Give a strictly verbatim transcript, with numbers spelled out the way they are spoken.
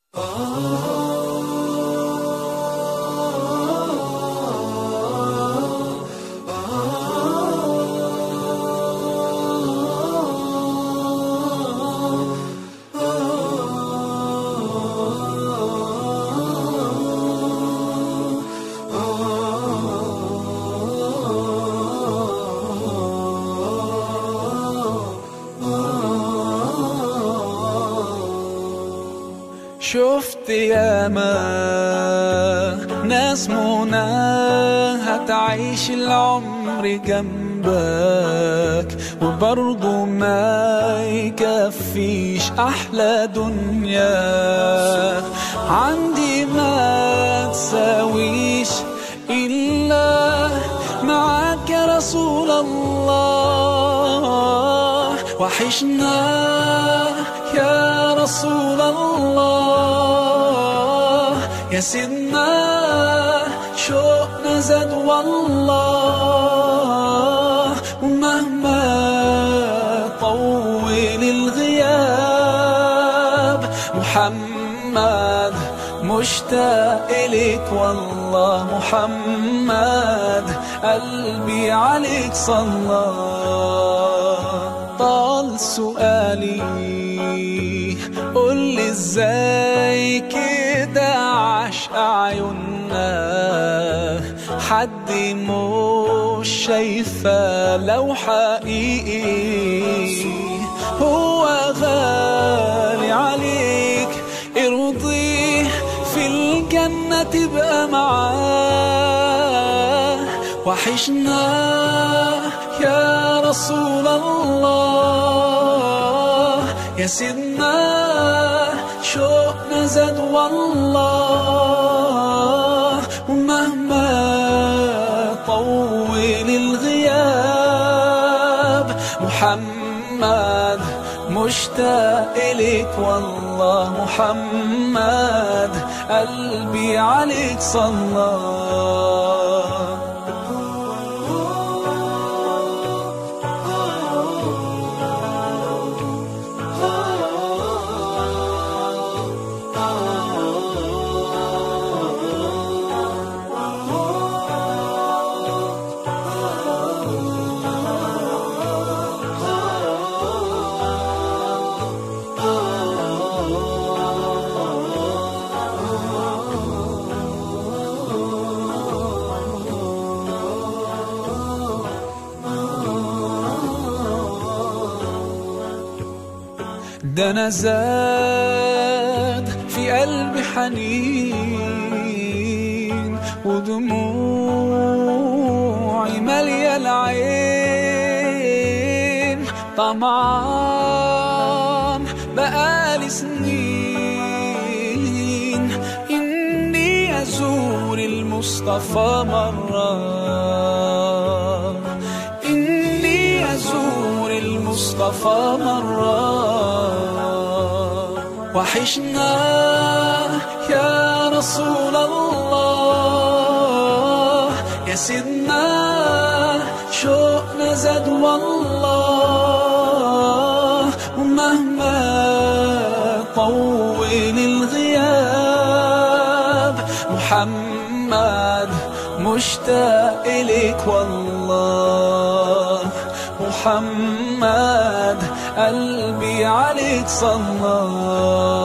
شفت ياما ناس منى هتعيش العمر جنبك وبرضه ما يكفيش أحلى دنيا عندي ما تساويش إلا معاك يا رسول الله. وحشنا يا رسول الله يا سيدنا شوقنا زاد والله. ومهما طول الغياب محمد مشتاق إليك والله. محمد قلبي عليك صلى. طال سؤالي قولي ازاي كده عشق عيوننا حد مش شايفة لو حقيقي هو غالي عليك ارضيه في الجنة تبقى معاه. وحشنا يا رسول الله يا سيدنا شوقنا زاد والله. ومهما طول الغياب محمد مشتاق إليك والله. محمد قلبي عليك صلى. ده أنا زاد في قلبي حنين ودموعي مالية العين. طمعان بقالي سنين إني أزور المصطفى مرة. إني أزور المصطفى مرة. وحشنا يا رسول الله يا سيدنا شوقنا زاد والله. ومهما طول الغياب محمد مشتاق إليك والله. محمد قلبي عليك صلى.